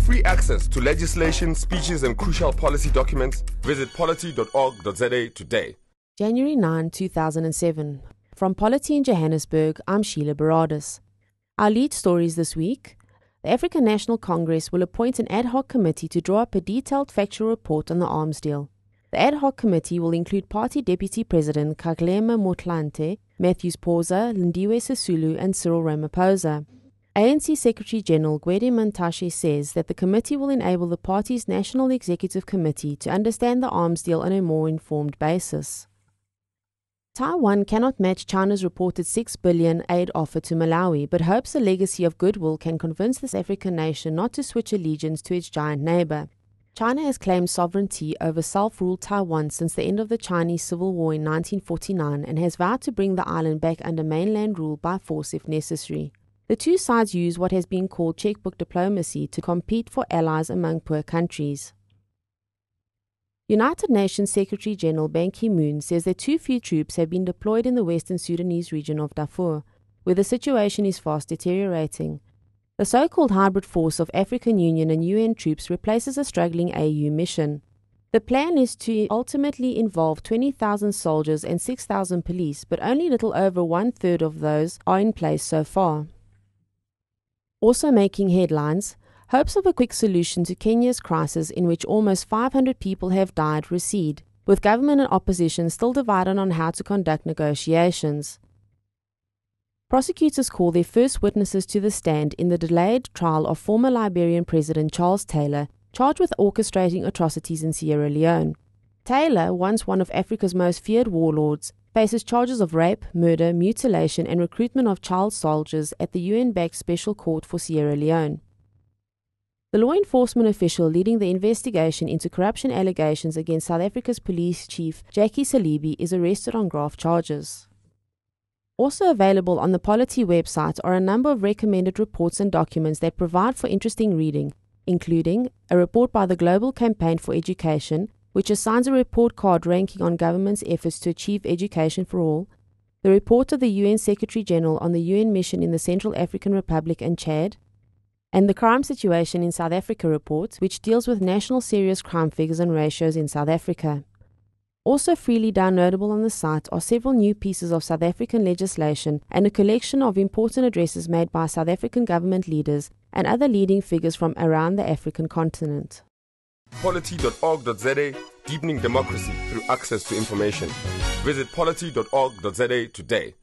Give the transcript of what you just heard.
free access to legislation, speeches and crucial policy documents, visit polity.org.za today. January 9, 2007. From Polity in Johannesburg, I'm Sheila Baradis. Our lead stories this week: the African National Congress will appoint an ad hoc committee to draw up a detailed factual report on the arms deal. The ad hoc committee will include Party Deputy President Kgalema Motlanthe, Matthews Phosa, Lindiwe Sisulu and Cyril Ramaphosa. ANC Secretary-General Gwede Mantashe says that the committee will enable the party's National Executive Committee to understand the arms deal on a more informed basis. Taiwan cannot match China's reported $6 billion aid offer to Malawi, but hopes a legacy of goodwill can convince this African nation not to switch allegiance to its giant neighbor. China has claimed sovereignty over self-ruled Taiwan since the end of the Chinese Civil War in 1949 and has vowed to bring the island back under mainland rule by force if necessary. The two sides use what has been called checkbook diplomacy to compete for allies among poor countries. United Nations Secretary-General Ban Ki-moon says that too few troops have been deployed in the western Sudanese region of Darfur, where the situation is fast deteriorating. The so-called hybrid force of African Union and UN troops replaces a struggling AU mission. The plan is to ultimately involve 20,000 soldiers and 6,000 police, but only little over one-third of those are in place so far. Also making headlines, hopes of a quick solution to Kenya's crisis, in which almost 500 people have died, recede, with government and opposition still divided on how to conduct negotiations. Prosecutors call their first witnesses to the stand in the delayed trial of former Liberian President Charles Taylor, charged with orchestrating atrocities in Sierra Leone. Taylor, once one of Africa's most feared warlords, faces charges of rape, murder, mutilation and recruitment of child soldiers at the UN-backed Special Court for Sierra Leone. The law enforcement official leading the investigation into corruption allegations against South Africa's police chief, Jackie Salibi, is arrested on graft charges. Also available on the Polity website are a number of recommended reports and documents that provide for interesting reading, including a report by the Global Campaign for Education, which assigns a report card ranking on government's efforts to achieve education for all, the report of the UN Secretary-General on the UN mission in the Central African Republic and Chad, and the Crime Situation in South Africa report, which deals with national serious crime figures and ratios in South Africa. Also freely downloadable on the site are several new pieces of South African legislation and a collection of important addresses made by South African government leaders and other leading figures from around the African continent. Polity.org.za, deepening democracy through access to information. Visit polity.org.za today.